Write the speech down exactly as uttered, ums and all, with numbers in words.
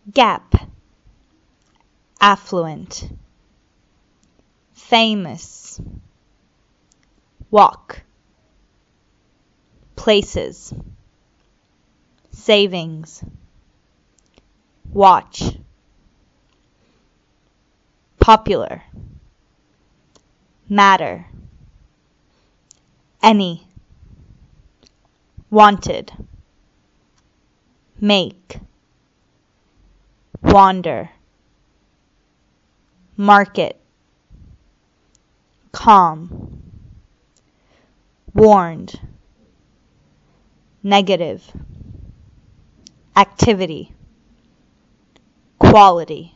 Gap, affluent. Famous, walk. Places, savings. Watch, popular. Matter, any. Wanted, make. Wander, market. Calm, warned. Negative, activity. Quality.